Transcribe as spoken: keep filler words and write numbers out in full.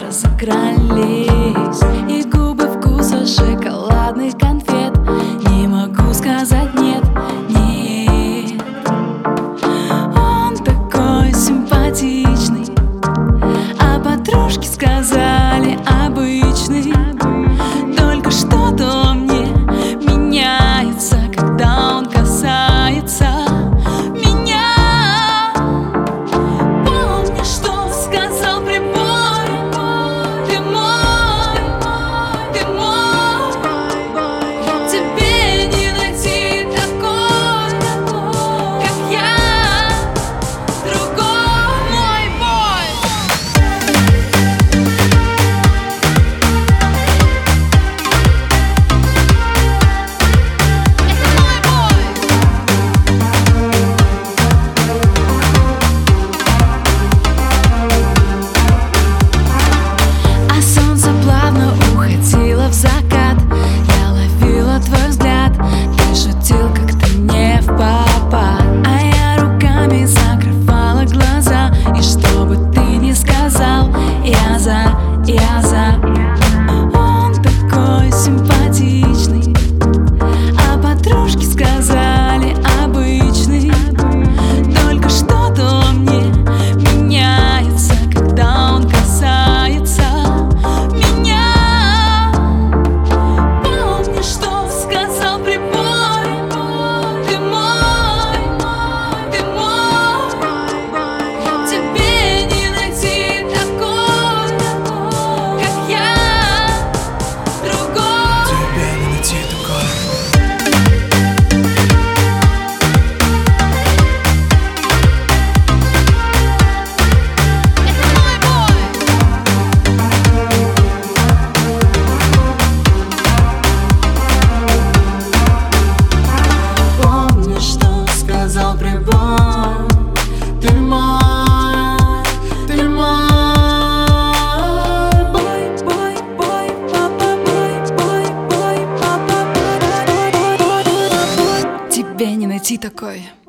разыгрались, и губы вкуса шоколадных конфет. Не могу сказать нет, нет. Он такой симпатичный, а подружки сказали обычный. Только что-то во мне меняется, когда он касается меня. Помни, что сказал прибор: ты мой, ты мой. Тебе не найти такой, как я, другой мой бой. Уходила в закат, я ловила твой взгляд. Ты шутил как-то не в попад, а я руками закрывала глаза. И что бы ты ни сказал, я за, я за. Он такой симпатичный, а подружки сказали обычный. Только что-то во мне меняется, когда он касается меня. Ты мой, ты мой. Бой, бой, бой, папа, бой, бой, бой, папа, бой, бой, бой, бой. Тебе не найти такой.